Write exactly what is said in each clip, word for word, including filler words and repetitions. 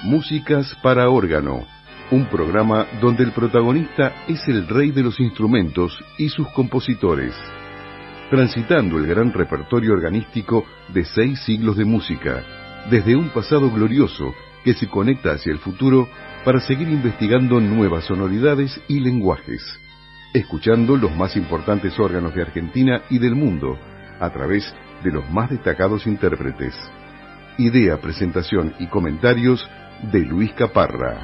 Músicas para órgano, un programa donde el protagonista es el rey de los instrumentos y sus compositores, transitando el gran repertorio organístico de seis siglos de música, desde un pasado glorioso que se conecta hacia el futuro para seguir investigando nuevas sonoridades y lenguajes, escuchando los más importantes órganos de Argentina y del mundo a través de los más destacados intérpretes. Idea, presentación y comentarios de Luis Caparra.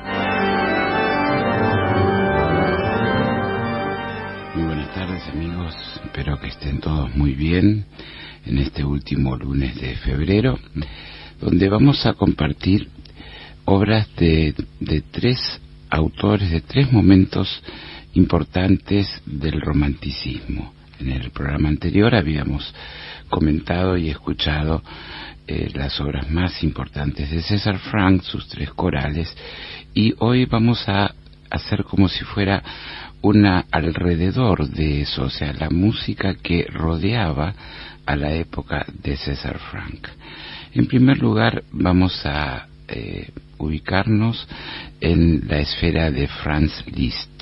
Muy buenas tardes, amigos, espero que estén todos muy bien en este último lunes de febrero, donde vamos a compartir obras de, de tres autores, de tres momentos importantes del romanticismo. En el programa anterior habíamos comentado y escuchado eh, las obras más importantes de César Franck, sus tres corales, y hoy vamos a hacer como si fuera una alrededor de eso, o sea, la música que rodeaba a la época de César Franck. En primer lugar, vamos a eh, ubicarnos en la esfera de Franz Liszt.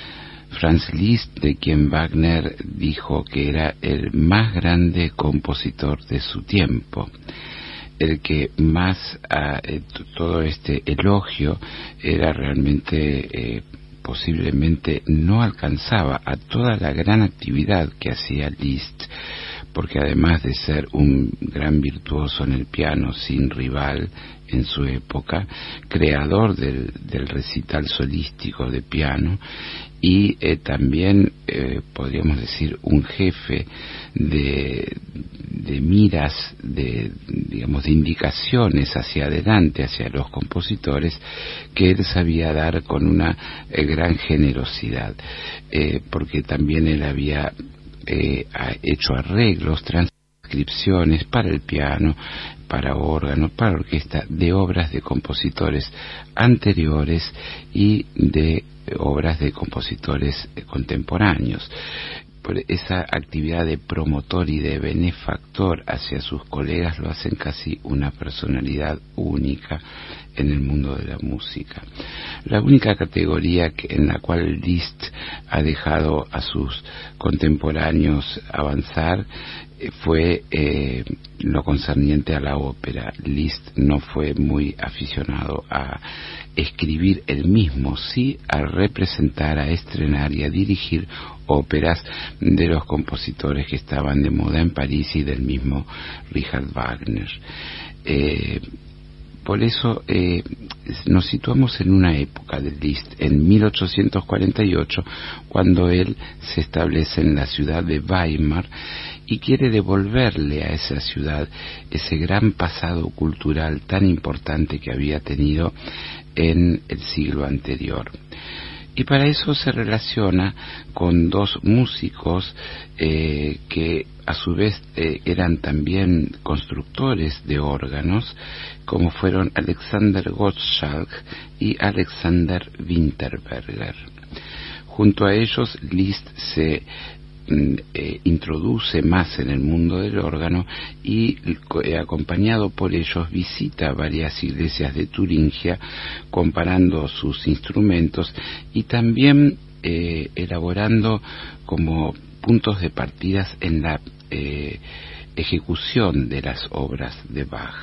Franz Liszt, de quien Wagner dijo que era el más grande compositor de su tiempo, el que más a eh, todo este elogio era realmente eh, posiblemente no alcanzaba a toda la gran actividad que hacía Liszt, porque además de ser un gran virtuoso en el piano sin rival en su época, creador del, del recital solístico de piano y eh, también eh, podríamos decir un jefe de, de miras, de digamos de indicaciones hacia adelante, hacia los compositores, que él sabía dar con una eh, gran generosidad, eh, porque también él había Eh, ha hecho arreglos, transcripciones para el piano, para órgano, para orquesta, de obras de compositores anteriores y de obras de compositores eh, contemporáneos. Por esa actividad de promotor y de benefactor hacia sus colegas lo hacen casi una personalidad única en el mundo de la música. La única categoría que, en la cual Liszt ha dejado a sus contemporáneos avanzar eh, fue eh, lo concerniente a la ópera. Liszt no fue muy aficionado a escribir él mismo, sí a representar, a estrenar y a dirigir óperas de los compositores que estaban de moda en París y del mismo Richard Wagner. Eh, por eso eh, nos situamos en una época de Liszt, en mil ochocientos cuarenta y ocho, cuando él se establece en la ciudad de Weimar y quiere devolverle a esa ciudad ese gran pasado cultural tan importante que había tenido en el siglo anterior. Y para eso se relaciona con dos músicos eh, que a su vez eh, eran también constructores de órganos, como fueron Alexander Gottschalk y Alexander Winterberger. Junto a ellos, Liszt se Eh, introduce más en el mundo del órgano y eh, acompañado por ellos visita varias iglesias de Turingia comparando sus instrumentos y también eh, elaborando como puntos de partidas en la eh, ejecución de las obras de Bach.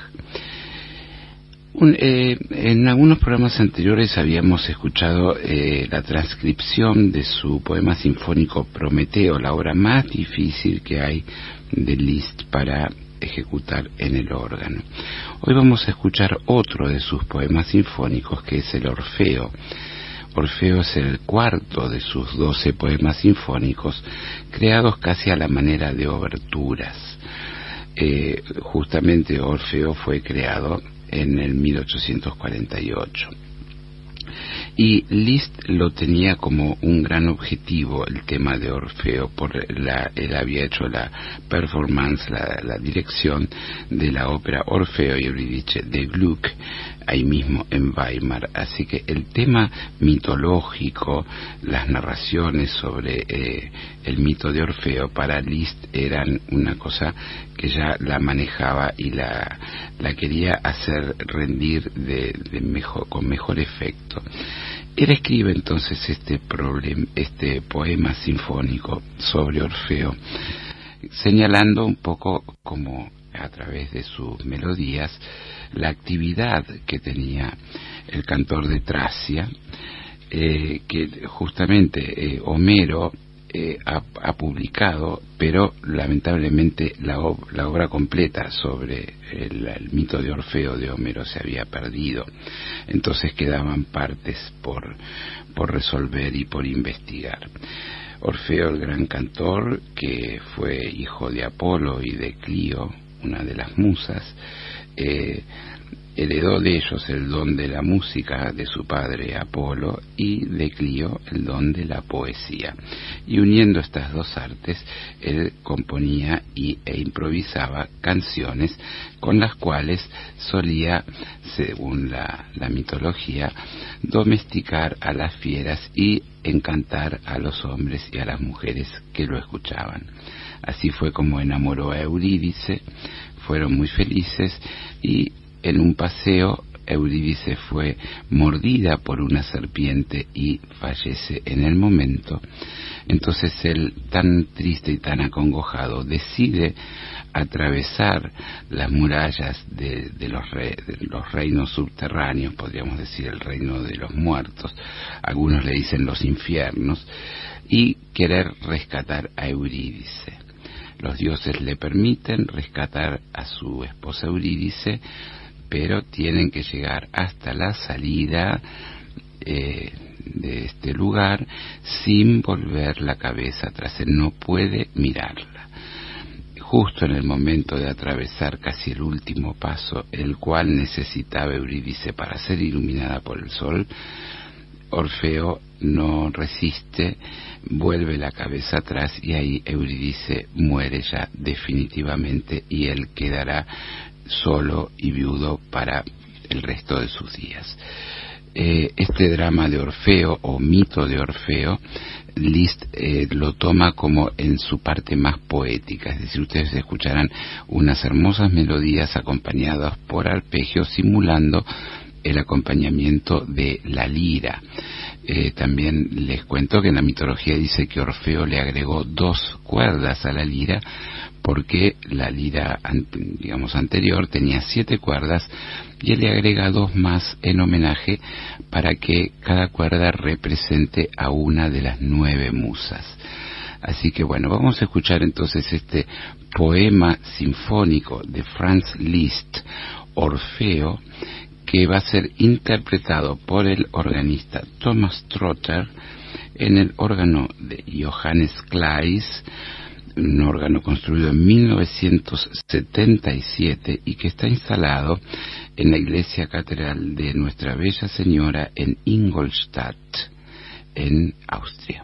Un, eh, en algunos programas anteriores habíamos escuchado eh, la transcripción de su poema sinfónico Prometeo, la obra más difícil que hay de Liszt para ejecutar en el órgano. Hoy vamos a escuchar otro de sus poemas sinfónicos, que es el Orfeo. Orfeo es el cuarto de sus doce poemas sinfónicos, creados casi a la manera de oberturas. Eh, justamente Orfeo fue creado en el mil ochocientos cuarenta y ocho. Y Liszt lo tenía como un gran objetivo, el tema de Orfeo, por la, él había hecho la performance, la, la dirección de la ópera Orfeo y Eurídice de Gluck ahí mismo en Weimar. Así que el tema mitológico, las narraciones sobre eh, el mito de Orfeo para Liszt eran una cosa que ya la manejaba y la, la quería hacer rendir de, de mejor, con mejor efecto. Él escribe entonces este, problem, este poema sinfónico sobre Orfeo, señalando un poco como a través de sus melodías la actividad que tenía el cantor de Tracia, eh, que justamente eh, Homero eh, ha, ha publicado, pero lamentablemente la, ob la obra completa sobre el, el mito de Orfeo de Homero se había perdido. Entonces quedaban partes por, por resolver y por investigar. Orfeo, el gran cantor, que fue hijo de Apolo y de Clio, una de las musas, eh, heredó de ellos el don de la música de su padre Apolo y de Clio el don de la poesía. Y uniendo estas dos artes, él componía y, e improvisaba canciones con las cuales solía, según la, la mitología, domesticar a las fieras y encantar a los hombres y a las mujeres que lo escuchaban. Así fue como enamoró a Eurídice, fueron muy felices y en un paseo Eurídice fue mordida por una serpiente y fallece en el momento. Entonces él, tan triste y tan acongojado, decide atravesar las murallas de, de, los re, de los reinos subterráneos, podríamos decir el reino de los muertos, algunos le dicen los infiernos, y querer rescatar a Eurídice. Los dioses le permiten rescatar a su esposa Eurídice, pero tienen que llegar hasta la salida eh, de este lugar sin volver la cabeza atrás. Él no puede mirarla. Justo en el momento de atravesar casi el último paso, el cual necesitaba Eurídice para ser iluminada por el sol, Orfeo no resiste, vuelve la cabeza atrás y ahí Eurídice muere ya definitivamente y él quedará solo y viudo para el resto de sus días. Eh, este drama de Orfeo o mito de Orfeo, Liszt eh, lo toma como en su parte más poética, es decir, ustedes escucharán unas hermosas melodías acompañadas por arpegios simulando el acompañamiento de la lira. Eh, también les cuento que en la mitología dice que Orfeo le agregó dos cuerdas a la lira porque la lira, digamos, anterior tenía siete cuerdas y él le agrega dos más en homenaje para que cada cuerda represente a una de las nueve musas. Así que bueno, vamos a escuchar entonces este poema sinfónico de Franz Liszt, Orfeo, que va a ser interpretado por el organista Thomas Trotter en el órgano de Johannes Kleis, un órgano construido en mil novecientos setenta y siete y que está instalado en la iglesia catedral de Nuestra Bella Señora en Ingolstadt, en Austria.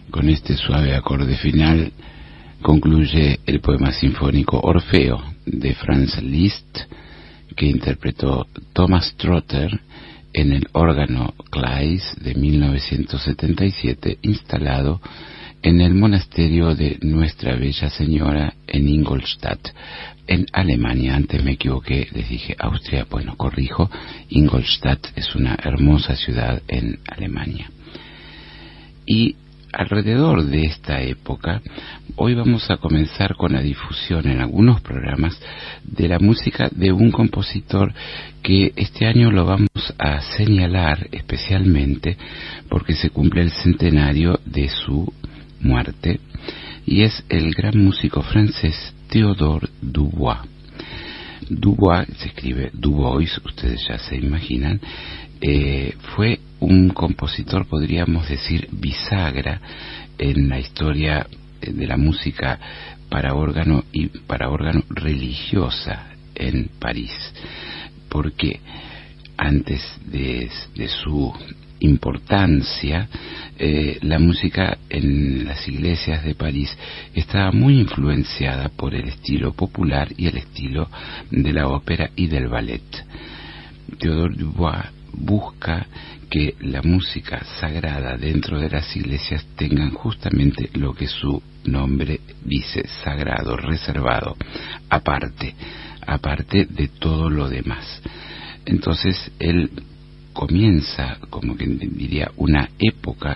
Con este suave acorde final concluye el poema sinfónico Orfeo de Franz Liszt, que interpretó Thomas Trotter en el órgano Claes de mil novecientos setenta y siete, instalado en el monasterio de Nuestra Bella Señora en Ingolstadt, en Alemania. Antes me equivoqué, les dije Austria, bueno, corrijo, Ingolstadt es una hermosa ciudad en Alemania. Y alrededor de esta época, hoy vamos a comenzar con la difusión en algunos programas de la música de un compositor que este año lo vamos a señalar especialmente porque se cumple el centenario de su muerte, y es el gran músico francés Théodore Dubois. Dubois, se escribe Dubois, ustedes ya se imaginan, eh, fue un compositor, podríamos decir, bisagra en la historia de la música para órgano y para órgano religiosa en París, porque antes de, de su importancia, eh, la música en las iglesias de París estaba muy influenciada por el estilo popular y el estilo de la ópera y del ballet. Théodore Dubois busca que la música sagrada dentro de las iglesias tengan justamente lo que su nombre dice, sagrado, reservado, aparte, aparte de todo lo demás. Entonces él comienza, como que diría, una época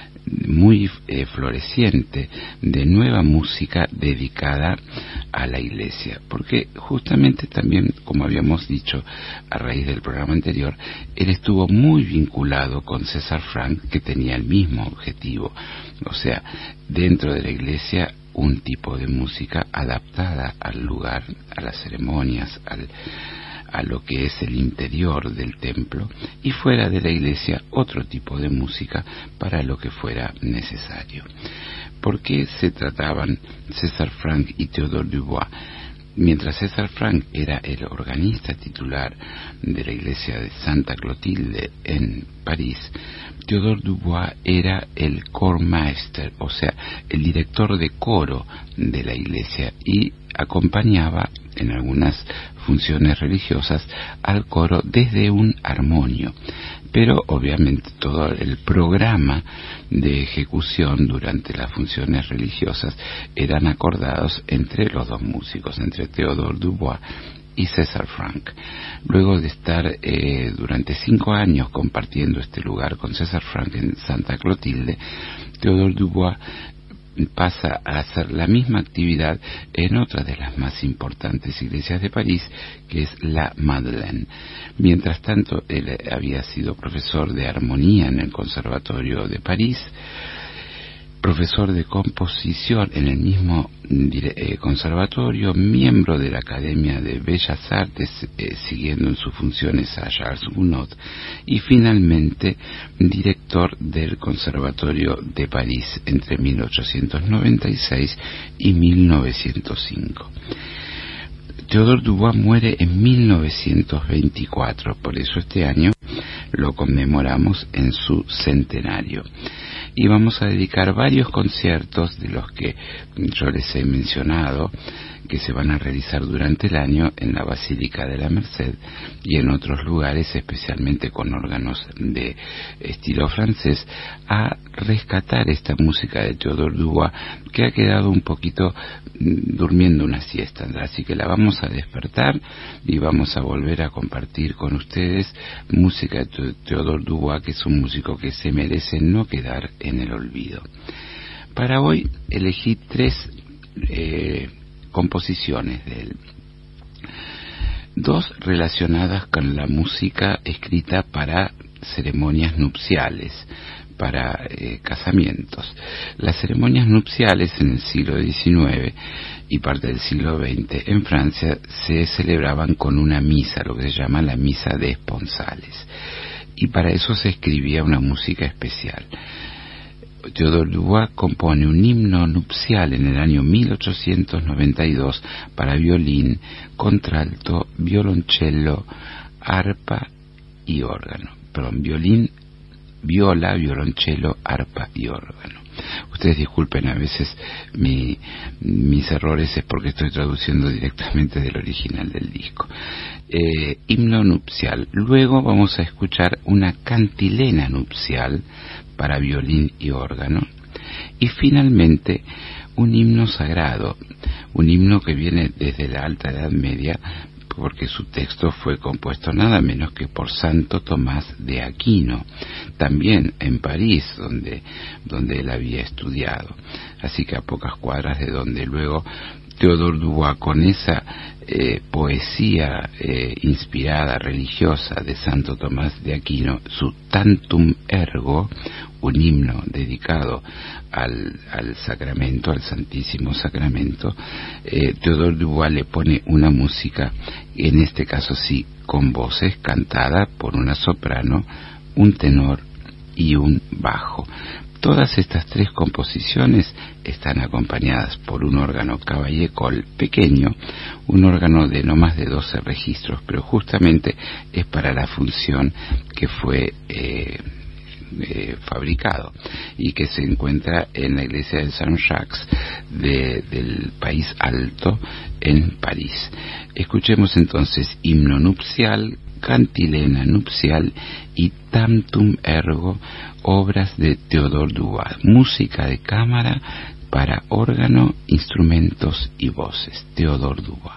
muy eh, floreciente de nueva música dedicada a la iglesia, porque justamente también, como habíamos dicho a raíz del programa anterior, él estuvo muy vinculado con César Franck, que tenía el mismo objetivo, o sea, dentro de la iglesia un tipo de música adaptada al lugar, a las ceremonias, al a lo que es el interior del templo, y fuera de la iglesia otro tipo de música para lo que fuera necesario. ¿Por qué se trataban César Franck y Théodore Dubois? Mientras César Franck era el organista titular de la iglesia de Santa Clotilde en París, Théodore Dubois era el chormeister, o sea, el director de coro de la iglesia, y acompañaba en algunas funciones religiosas al coro desde un armonio, pero obviamente todo el programa de ejecución durante las funciones religiosas eran acordados entre los dos músicos, entre Théodore Dubois y César Franck. Luego de estar eh, durante cinco años compartiendo este lugar con César Franck en Santa Clotilde, Théodore Dubois pasa a hacer la misma actividad en otra de las más importantes iglesias de París, que es la Madeleine. Mientras tanto, él había sido profesor de armonía en el Conservatorio de París, profesor de composición en el mismo eh, conservatorio, miembro de la Academia de Bellas Artes, eh, siguiendo en sus funciones a Charles Gounod, y finalmente director del Conservatorio de París entre mil ochocientos noventa y seis y mil novecientos cinco. Théodore Dubois muere en mil novecientos veinticuatro, por eso este año lo conmemoramos en su centenario. Y vamos a dedicar varios conciertos de los que yo les he mencionado, que se van a realizar durante el año en la Basílica de la Merced y en otros lugares, especialmente con órganos de estilo francés, a rescatar esta música de Théodore Dubois, que ha quedado un poquito durmiendo una siesta. Así que la vamos a despertar y vamos a volver a compartir con ustedes música de Théodore Dubois, que es un músico que se merece no quedar en el olvido. Para hoy elegí tres eh, composiciones de él, dos relacionadas con la música escrita para ceremonias nupciales, para eh, casamientos. Las ceremonias nupciales en el siglo diecinueve y parte del siglo veinte en Francia se celebraban con una misa, lo que se llama la misa de esponsales, y para eso se escribía una música especial. Théodore Dubois compone un himno nupcial en el año mil ochocientos noventa y dos para violín, contralto, violoncello, arpa y órgano. Perdón, violín, viola, violoncello, arpa y órgano. Ustedes disculpen, a veces mi, mis errores es porque estoy traduciendo directamente del original del disco. Eh, himno nupcial. Luego vamos a escuchar una cantilena nupcial para violín y órgano. Y finalmente un himno sagrado, un himno que viene desde la Alta Edad Media, porque su texto fue compuesto nada menos que por Santo Tomás de Aquino, también en París, donde, donde él había estudiado. Así que a pocas cuadras de donde luego Théodore Dubois, con esa eh, poesía eh, inspirada, religiosa de Santo Tomás de Aquino, su Tantum Ergo, un himno dedicado al, al sacramento, al Santísimo Sacramento, eh, Théodore Dubois le pone una música, en este caso sí, con voces, cantada por una soprano, un tenor y un bajo. Todas estas tres composiciones están acompañadas por un órgano Cavaillé-Coll pequeño, un órgano de no más de doce registros, pero justamente es para la función que fue eh, eh, fabricado y que se encuentra en la iglesia de Saint-Jacques de, del País Alto en París. Escuchemos entonces himno nupcial, cantilena nupcial y Tantum Ergo, obras de Théodore Dubois, música de cámara para órgano, instrumentos y voces. Théodore Dubois.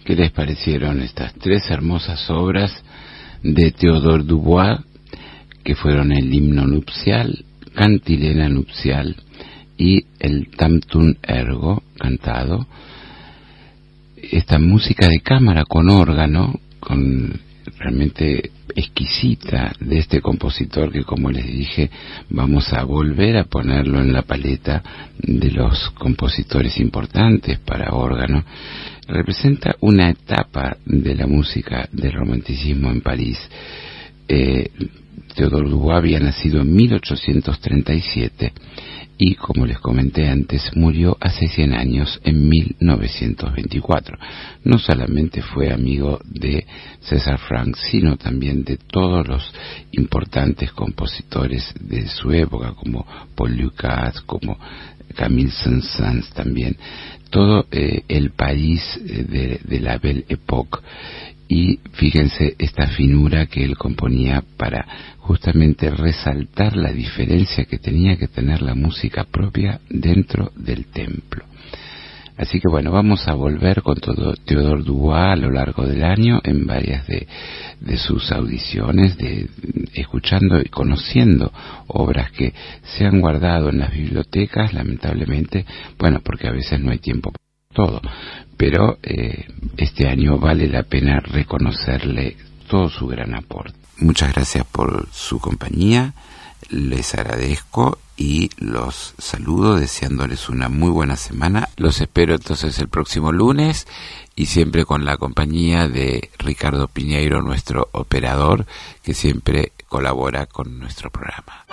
¿Qué les parecieron estas tres hermosas obras de Théodore Dubois, que fueron el himno nupcial, Cantilena nupcial y el Tantum Ergo cantado? Esta música de cámara con órgano, con realmente exquisita, de este compositor que, como les dije, vamos a volver a ponerlo en la paleta de los compositores importantes para órgano, representa una etapa de la música del romanticismo en París. Eh, Théodore Dubois había nacido en mil ochocientos treinta y siete y, como les comenté antes, murió hace cien años en mil novecientos veinticuatro. No solamente fue amigo de César Franck, sino también de todos los importantes compositores de su época, como Paul Lucas, como Camille Saint-Saëns también. Todo eh, el París de, de la Belle Époque. Y fíjense esta finura que él componía para justamente resaltar la diferencia que tenía que tener la música propia dentro del templo. Así que bueno, vamos a volver con todo Théodore Dubois a lo largo del año en varias de, de sus audiciones, de, escuchando y conociendo obras que se han guardado en las bibliotecas, lamentablemente, bueno, porque a veces no hay tiempo para todo, pero eh, este año vale la pena reconocerle todo su gran aporte. Muchas gracias por su compañía, les agradezco y los saludo deseándoles una muy buena semana. Los espero entonces el próximo lunes y siempre con la compañía de Ricardo Piñeiro, nuestro operador, que siempre colabora con nuestro programa.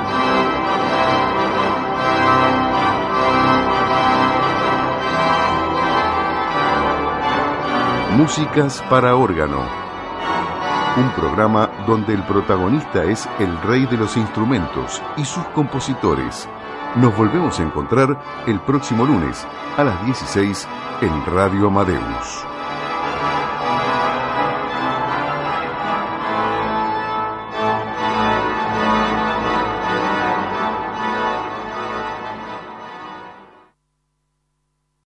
Músicas para órgano. Un programa donde el protagonista es el rey de los instrumentos y sus compositores. Nos volvemos a encontrar el próximo lunes a las dieciséis en Radio Amadeus.